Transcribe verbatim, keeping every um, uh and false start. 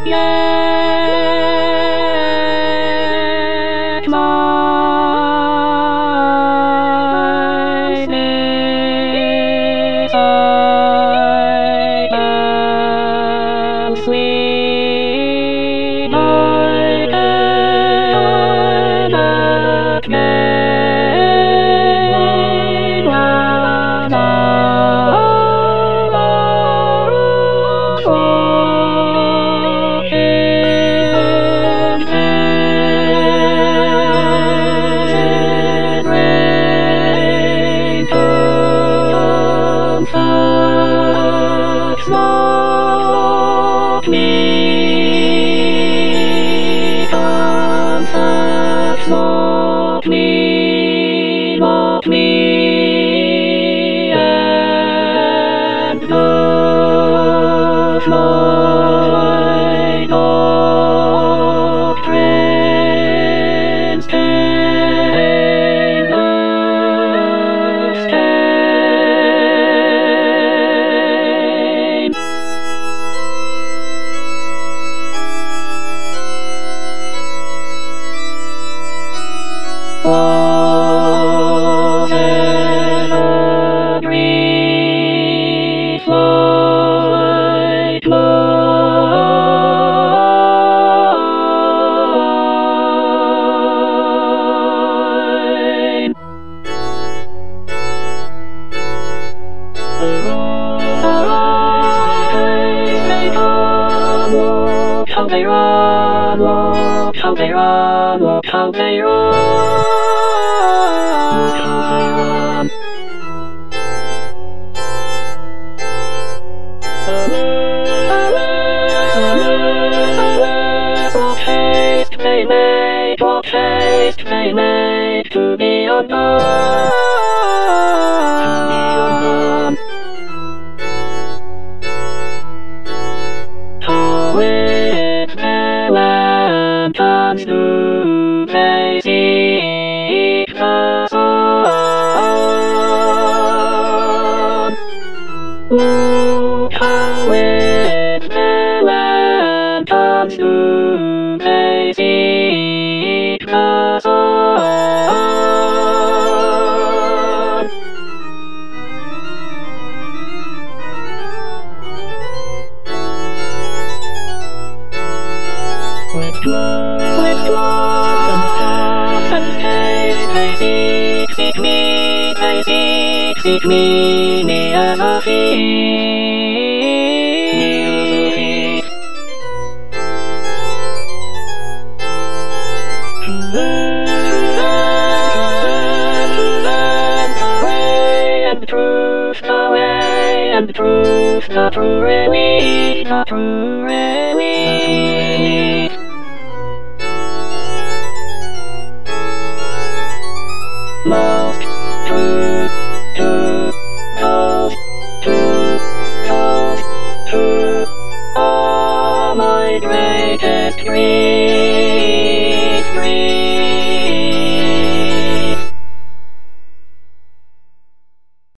Yet mine is I am sweet, my that made love Comfort me, comfort me, mock me, and love my doctrines, take the stain. Was it a brief light mine? Arise, may come, walk how they run, walk how they run, walk how they run. What haste they make, what haste they make to be undone, to be undone. How with their lanterns do they seek the sun? Look how with their lanterns do they seek the sun? With gloves, with gloves and staffs and staves they seek, seek me, they seek, seek me, me as a thief, me as a thief. To learn, to learn, to learn the way and the truth, the way and the truth, the true relief, the true relief.